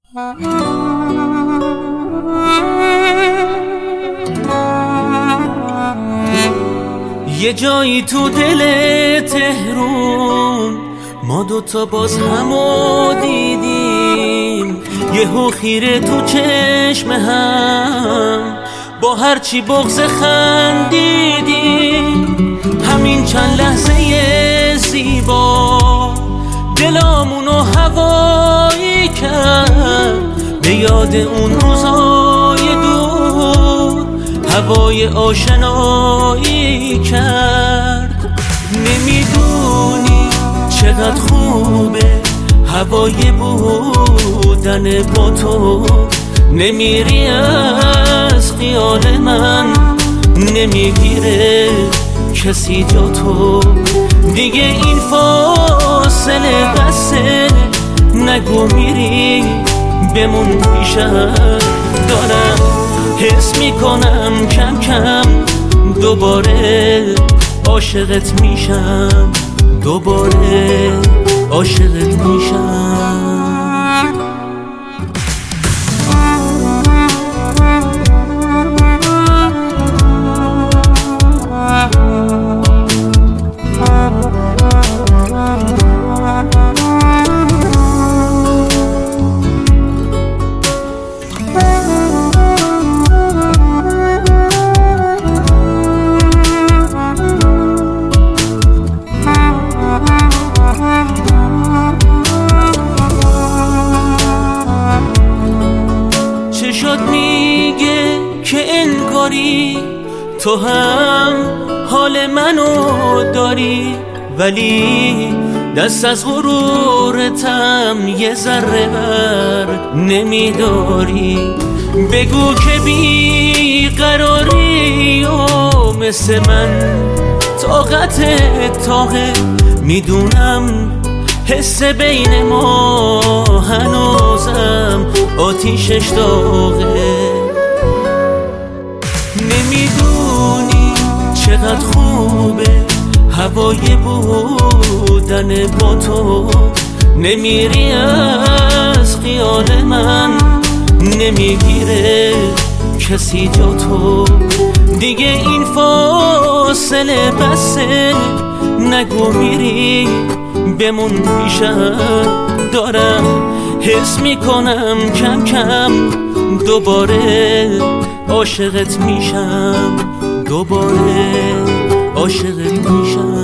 یه جایی تو دل تهرون ما دوتا باز همو دیدیم، یهو خیره تو چشم هم با هرچی بغض خندیدیم. همین چند لحظه زیبا دلامونو هوایی کرد، به یاد اون روزای دور هوای آشنایی کرد. نمیدونی چقدر خوبه هوای بودن با تو، نمیری از خیال من، نمیگیره کسی جا تو. دیگه این فاصله بسه، نگو میری بمون پیشم. دارم حس میکنم کم کم دوباره عاشقت میشم، دوباره عاشقت میشم. شد میگه که انگاری تو هم حال منو داری، ولی دست از غرورتم یه ذره بر نمیداری. بگو که بیقراری و مثل من طاقت تاقه، میدونم حس بین ما هنوزم آتیشش داغه. نمیدونی چقدر خوبه هوای بودن با تو، نمیری از خیال من، نمیگیره کسی جا تو. دیگه این فاصله بسه، نگو میری بمون پیشم. دارم حس میکنم کم کم دوباره عاشقت میشم، دوباره عاشقت میشم.